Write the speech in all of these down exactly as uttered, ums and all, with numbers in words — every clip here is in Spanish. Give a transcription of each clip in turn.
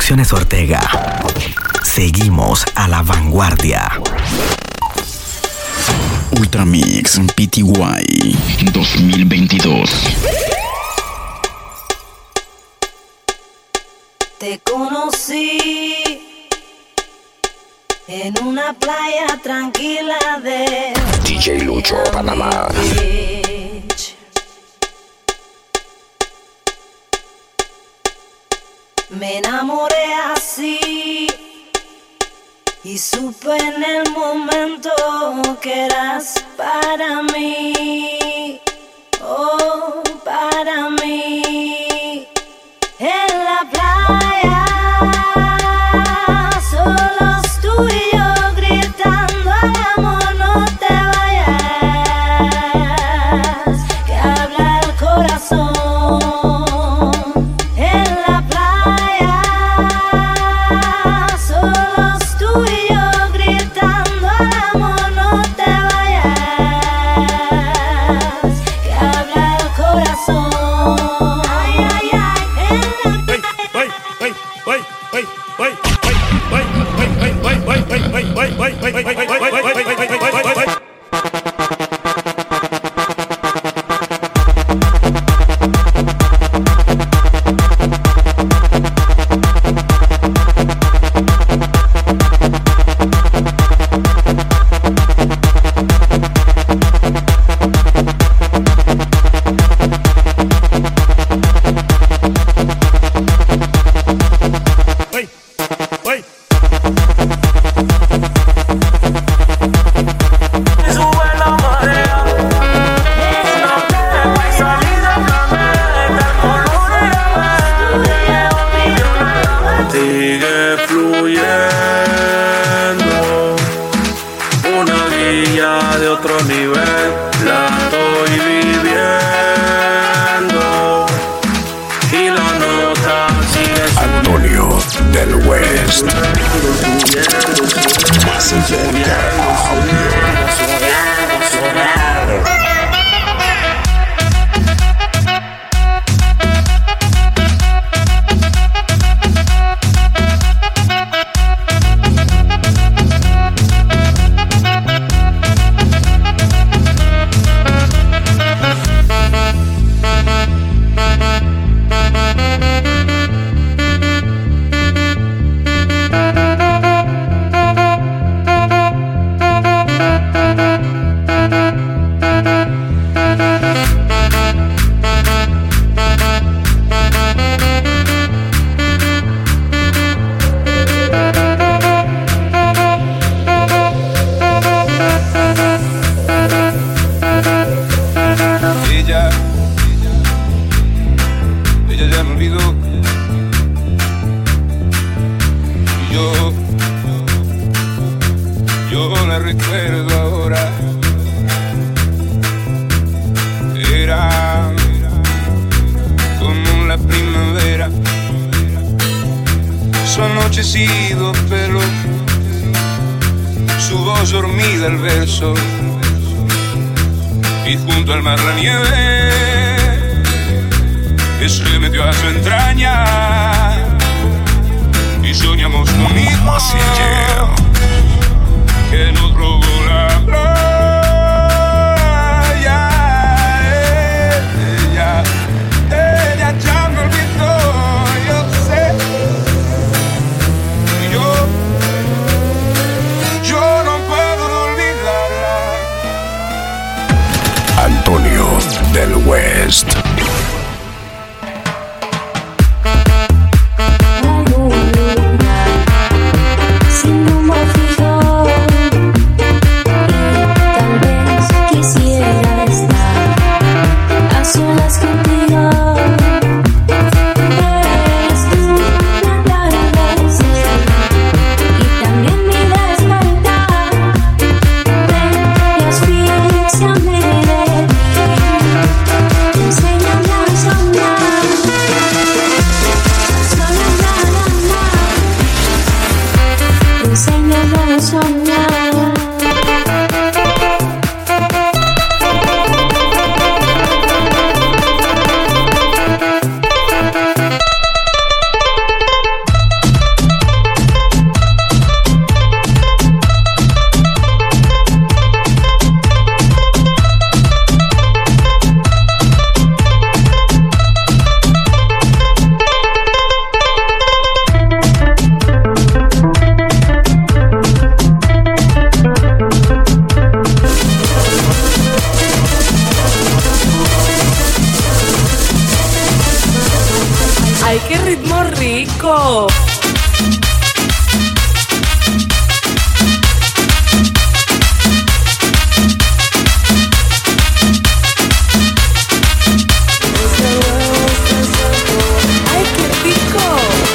Producciones Ortega. Seguimos a la vanguardia. Ultramix P T Y dos mil veintidós. Te conocí en una playa tranquila de D J Lucho, Panamá. Me enamoré así y supe en el momento que eras para mí, oh, para mí. En la playa, solos tú y yo gritando al amor, no te vayas, que habla el corazón. Del West. rico! ¡Ay, qué rico!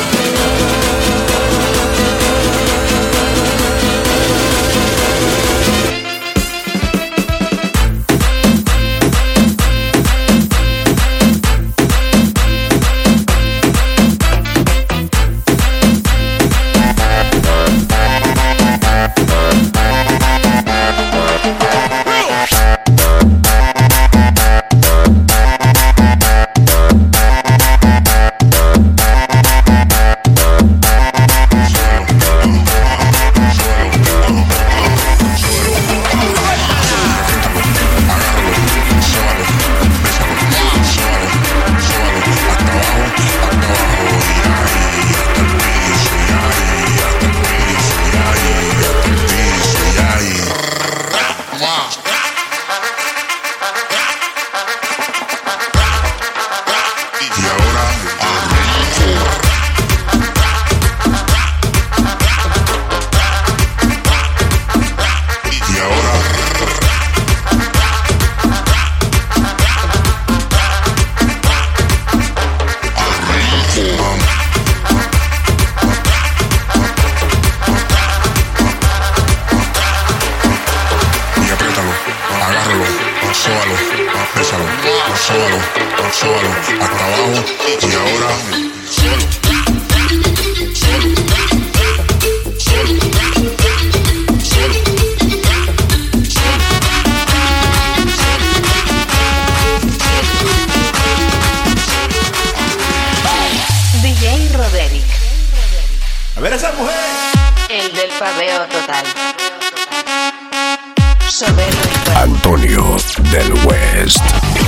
Antonio del West.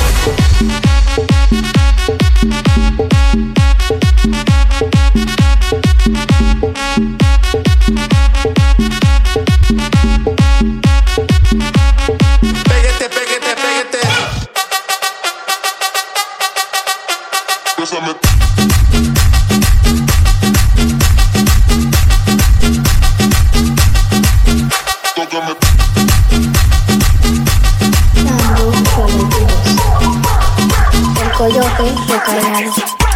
Pégate, pégate, pégate. Bésame. Tócame. El coyote recargado.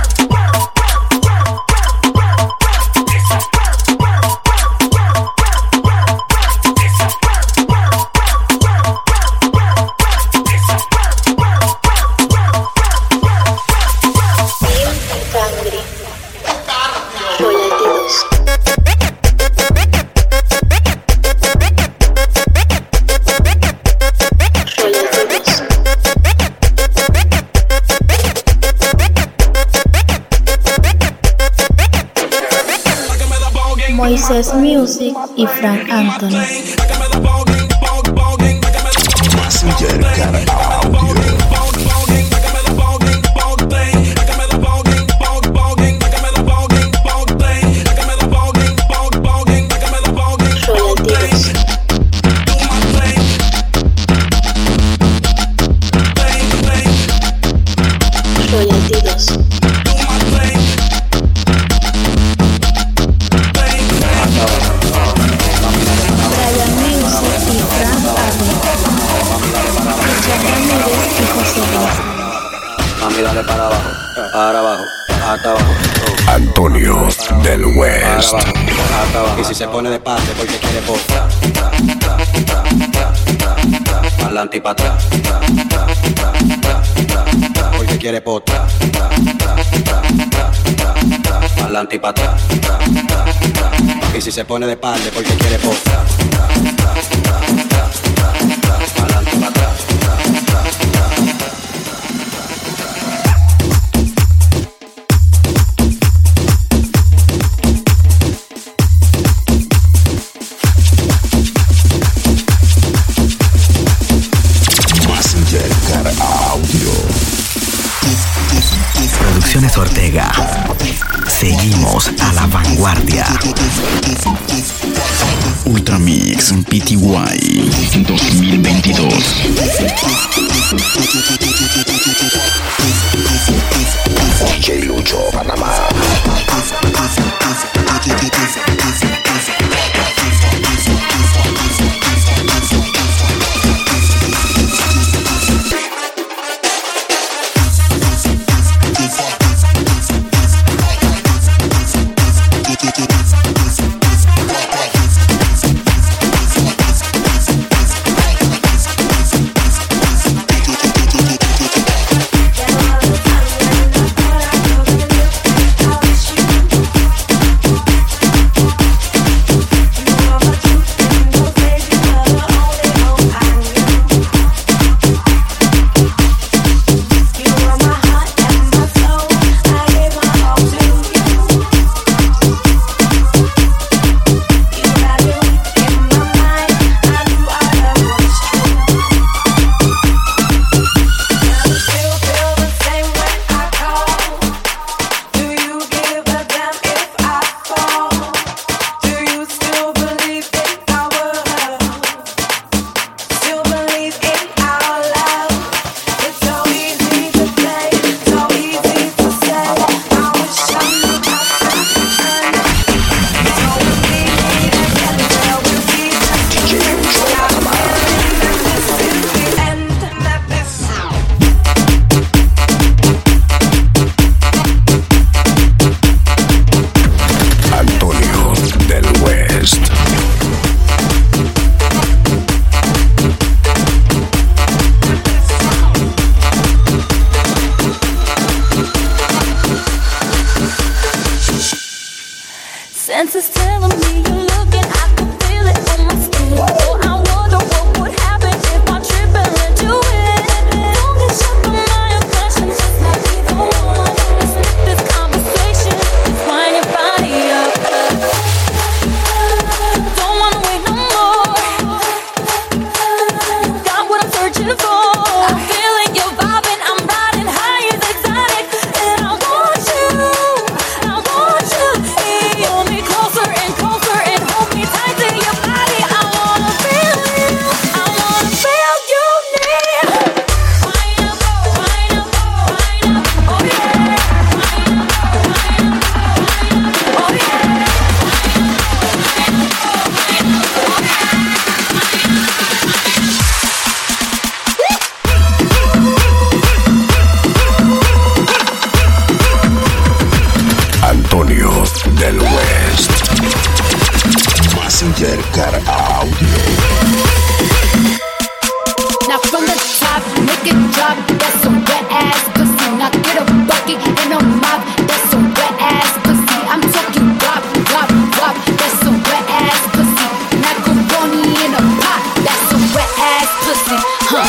Moisés Music y Frank Anthony. Massinger Car Audio. Para abajo, para abajo, hasta abajo. Antonio del West. Para abajo, hasta abajo. Y si se pone de parte porque quiere postar. Pa'lante y pa' atrás. Porque quiere postar. Pa'lante y pa' atrás. Y si se pone de parte porque quiere postar. Pa'lante y pa' atrás. Producciones Ortega. Seguimos a la vanguardia. Ultramix P T Y dos mil veintidós. D J Lucho, Panamá. Senses telling me you're looking, I can feel it on my skin. Oh, I wonder what would happen if I trip and let you in. Don't get shocked by my impressions, just might be the one. Let's lift this conversation, let's wind your body up. Don't wanna wait no more. Got what I'm searching for. I'm feeling your vibe and I'm riding high as exotic. And I want you, I want you. Hold me closer and closer and hold me tight to your body. I wanna feel you, I wanna feel you near. Wind up, wind up, wind up, oh yeah. Wind up, wind up, oh yeah. Antonio del West. Messenger Car Audio. Now from the top, make it drop. That's some wet ass pussy. Now get a bucket and a mop. That's some wet ass pussy. I'm talking drop, drop, drop. That's some wet ass pussy. Macaroni in a pot. That's some wet ass pussy. Huh.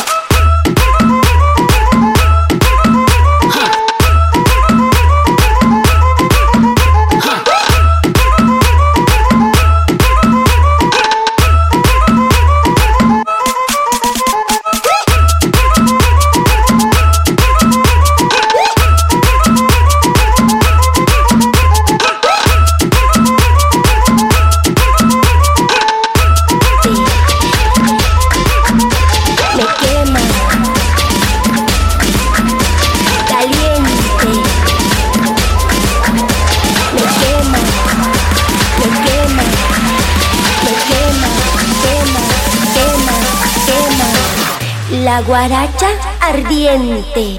La guaracha ardiente.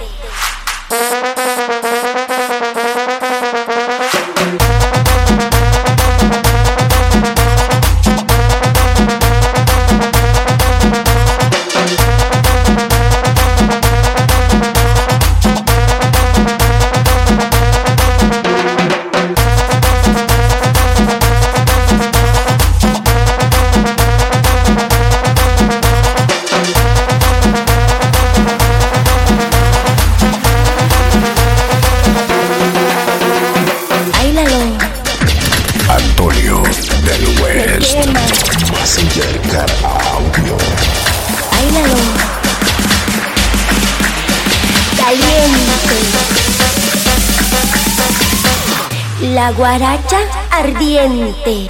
Messenger Car Audio. Bailalo. Caliente. La guaracha ardiente.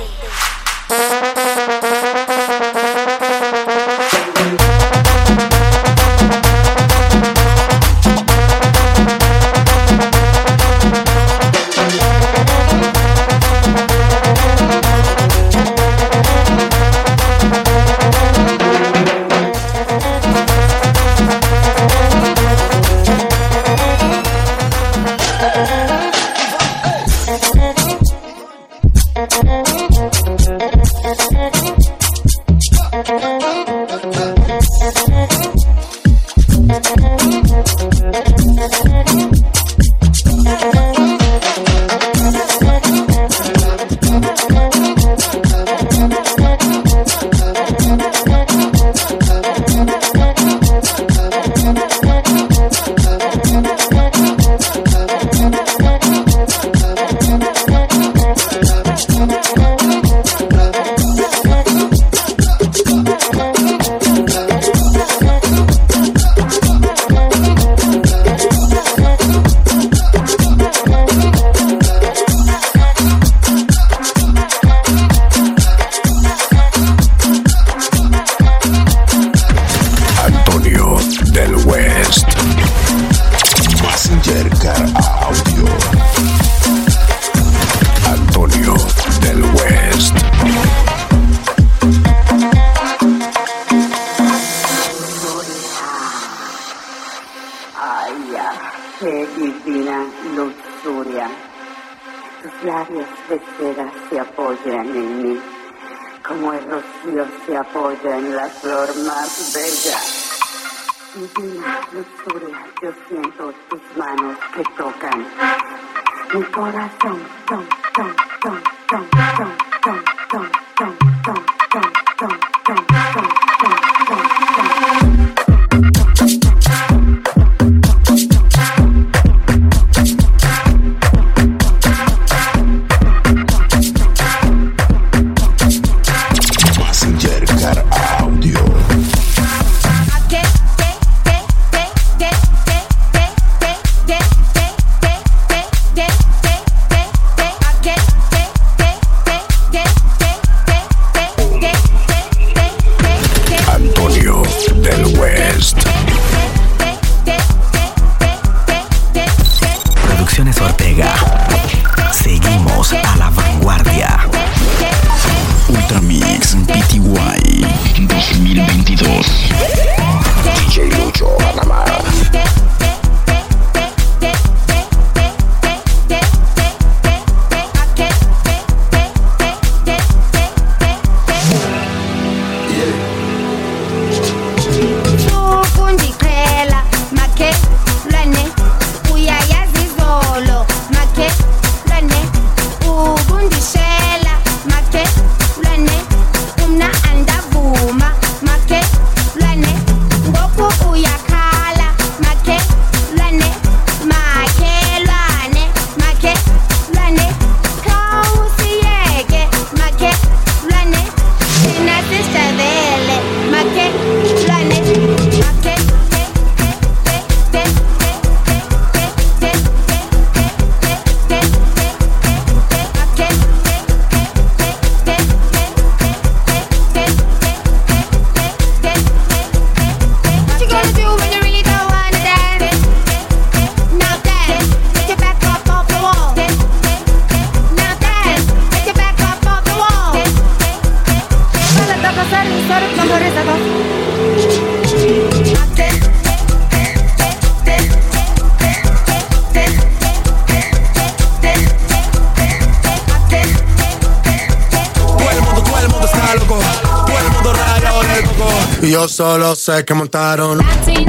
Yo solo sé que montaron.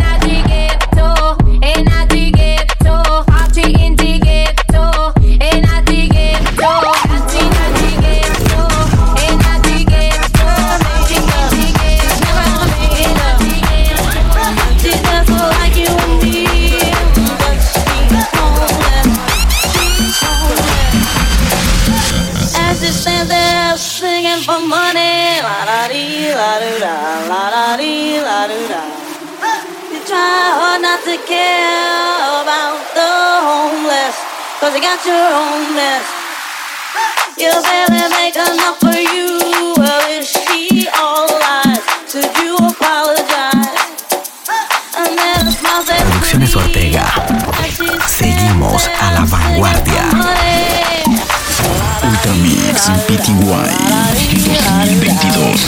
For money, la da dee, la do da, la da dee, la do da. You try hard not to care about the homeless, 'cause you got your own mess. You barely make enough for you. Well, is she alright? Should you apologize? And then a smile said, Producciones Ortega. Seguimos a la vanguardia. Ultramix P T Y dos mil veintidós.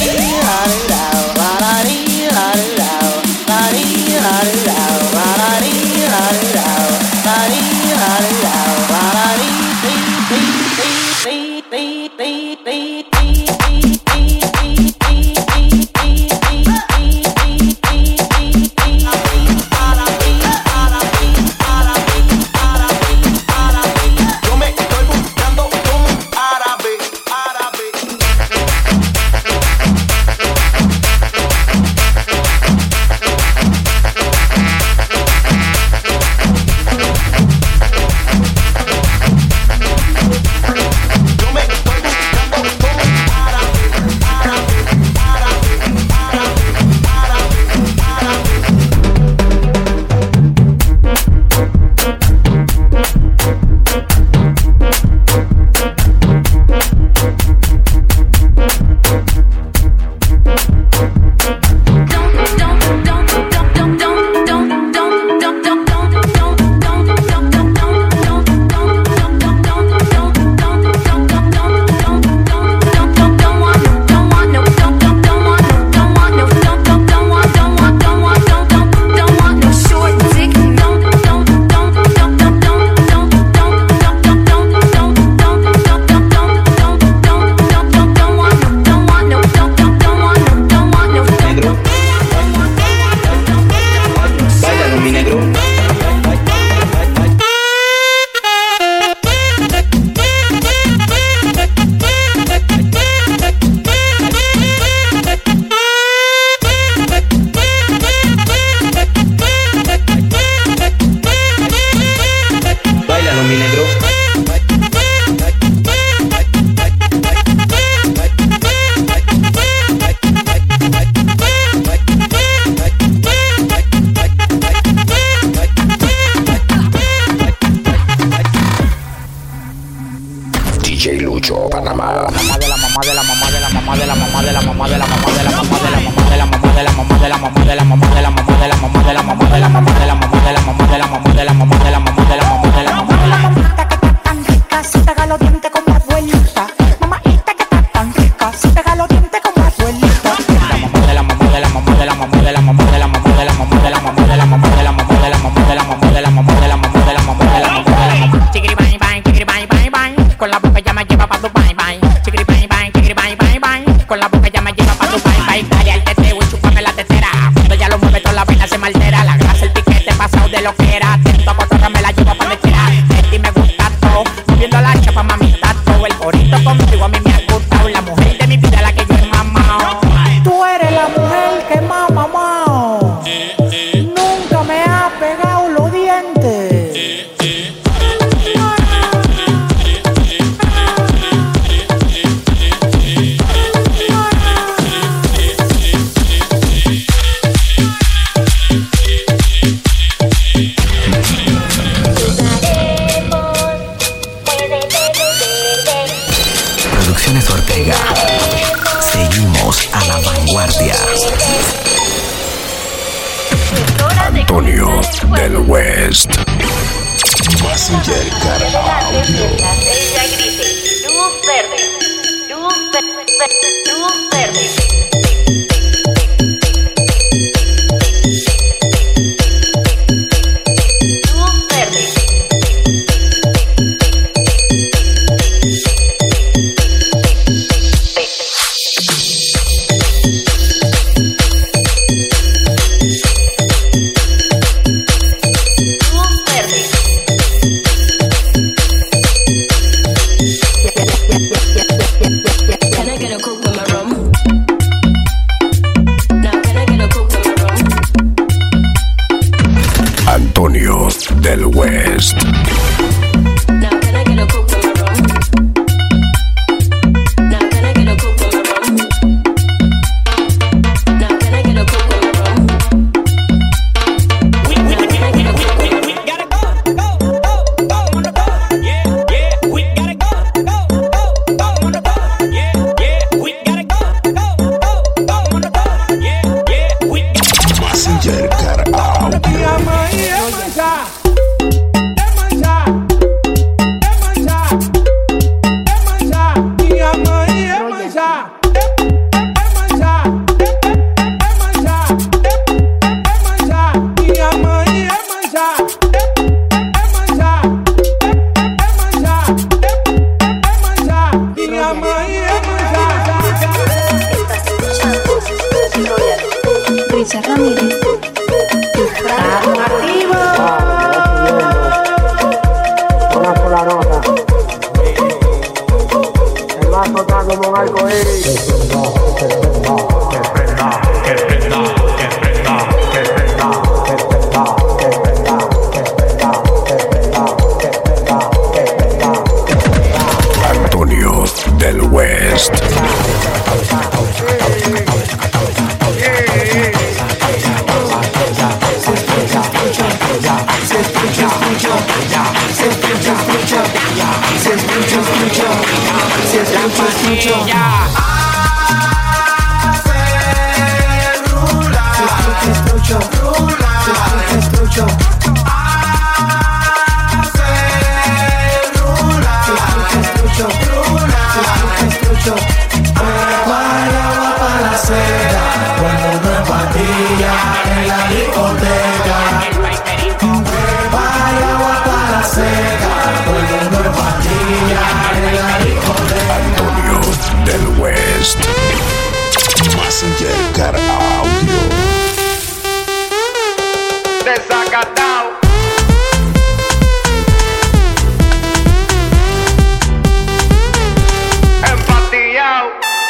Antonio del West. Messenger Audio. Ella grite, luz verde, luz verde, luz verde. We'll be right back. Richard Ramírez. Estamos activos. Una sola nota. El vaso está como un arcoíris. Que prenda, que prenda, que prenda, que prenda, que prenda, que prenda, que prenda, que prenda, que prenda, que prenda, que prenda. Antonio del West. Antonio del West. Messenger Car Audio. Desacatao. Empatillao.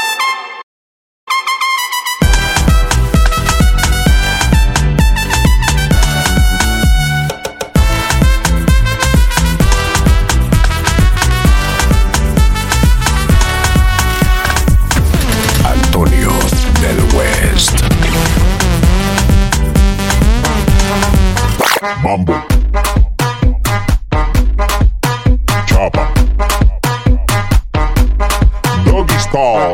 Antonio del West. Mambo. Chapa. Doggy Style.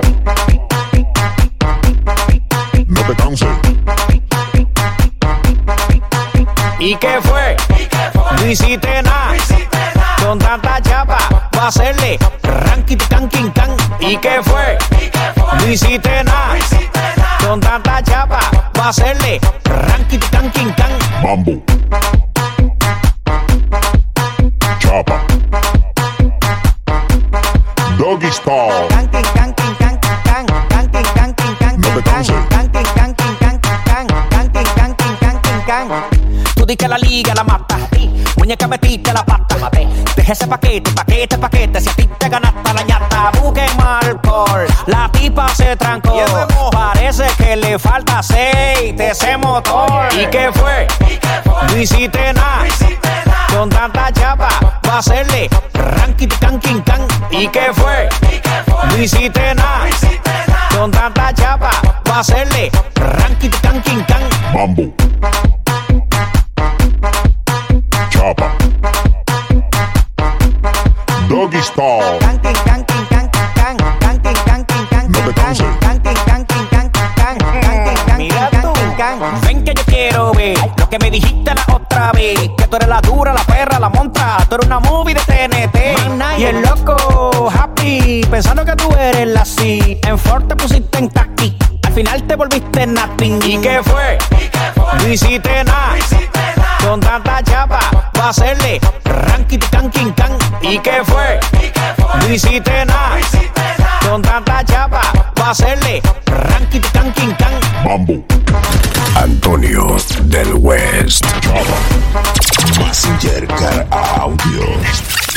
No te canses. ¿Y qué fue? No hiciste nada. Con tanta chapa, va a hacerle ranking can king can. ¿Y qué fue? No hiciste nada. Con tanta chapa, va a hacerle ranking can king can. Mambo. Chapa. Doggy Style. No te canses. Tú di que la liga la mata. Muñeca metiste la pata. Deja ese paquete, paquete, paquete. Si a ti te ganaste la ñata, busquen mal por. La tipa se trancó. Parece que le falta aceite ese motor. ¿Y qué fue? No hiciste nada. Con tanta chapa, va a hacerle ranking can king can. ¿Y qué fue? No hiciste nada. Con tanta chapa, va a hacerle ranking can king can. Mambo. Chapa. Doggy Style. No te canses. Mira tú, ven que yo quiero ver lo que me dijiste la otra vez. Que tú eres la dura, la perra, la montra. Tú eres una movie de T N T. Y el loco, happy, pensando que tú eres la C. En Ford te pusiste en taxi. Al final te volviste nothing. ¿Y qué fue? No hiciste nada. Con tanta chapa, va a hacerle ranking can king can. ¿Y qué fue? No hiciste nada. Con tanta chapa, va a hacerle ranking can king can. Mambo. Antonio del West. Chapa. Messenger Car Audio.